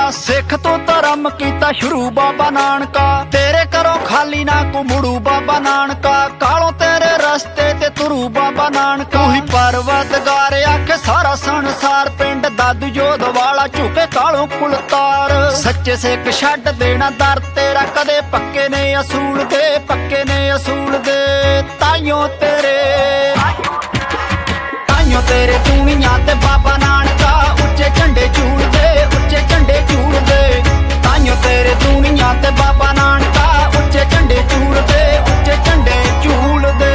सिख तो धर्म कीता शुरू बाबा नानका, तेरे घरों खाली ना को मुड़ू बाबा नानका। कालों तेरे रस्ते ते तुरू बाबा नानका। तू ही परवतगार आखे सारा संसार, पिंड दादू जोध वाला झुके कालों कुलतार। सच्चे सिख छड्ड देना दर तेरा, कदे पक्के ने असूल दे, पक्के ने असूल दे। ताइयों तेरे तूणियां ते बाबा नानका, उच्चे झंडे झूल दे, उच्चे झंडे झूल दे। ताइयों तेरे तूणियां ते बाबा नानका, उच्चे झंडे झूल दे, उच्चे झंडे झूल दे।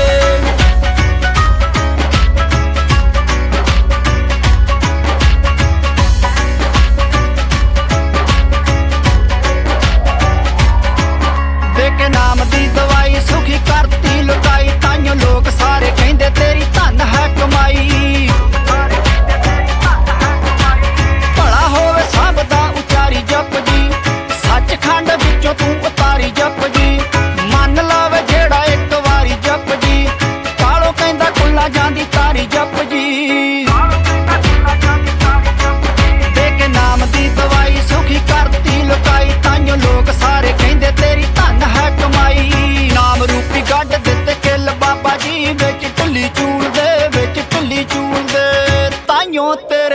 देके नाम दी दवाई सुखी करती लुकाई, ताइयों लोग सारे कहंदे तेरी धन है कमाई। भला होवे सब दा उचारी जप जी, सचखंड विचों तू उतारी जप जी। मन लावे जेड़ा एक वारी जप जी, कालों कहंदा खुला जांदी तारी जप जी। देके नाम दी दवाई सुखी करती लुकाई, ताइयों लोग सारे कहंदे तेरी धन है कमाई। नाम रूपी गड्ढ दिते किल बाबा जी, विच ढिल्ली चूल दे, विच ढिल्ली चूल दे। ताइयों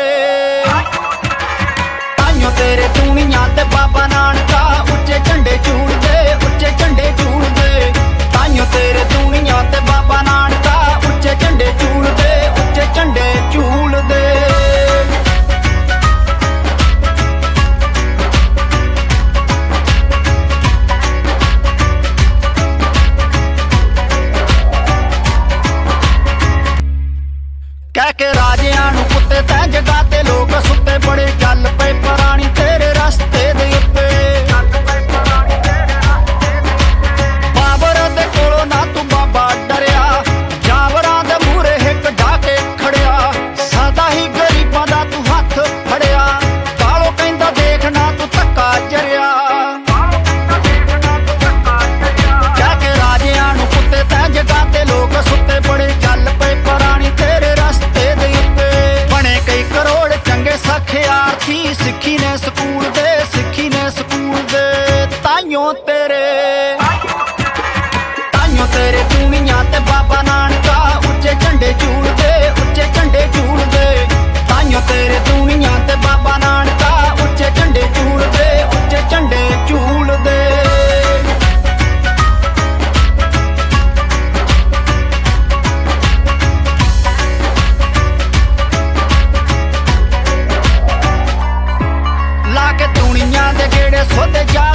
तेरे तूणियां ते बाबा नानका, उच्चे झंडे झूल दे, उच्चे झंडे झूल दे। ताइयों तेरे तूणियां ते बाबा नानका, उच्चे झंडे झूल दे, उच्चे झंडे झूल दे। कह के राजियां नूं कुत्ते तैं जगा ते लोग सुत्ते बड़े, चल पे परानी तेरे रस्ते दे उत्ते। बाबर दे कोलों ना तू बाबा डरिया, जावरां दे मूहरे हिक ढाके खड़िया। सदा ही गरीबां दा तू हत्थ फड़िया, कालों कहंदा देखना तू धक्का जरिया। कह के राजियां नूं कुत्ते तैं जगा ते लोग सुत्ते बड़े, चल पे परानी तेरे रस्ते दे उत्ते। बने कई करोड़ चंगे सखियार्थी, सिक्खी ने स्कूल दे, सिक्खी ने स्कूल दे। ताइयों तेरे तूणियां ते बाबा नानका, उच्चे झंडे झूल दे, उच्चे झंडे झूल दे। ताइयों तेरे तूणियां ते बाबा नानका, उच्चे झंडे झूल दे, उच्चे झंडे झूल दे। लाके तूणियां दे गेड़े सोते जा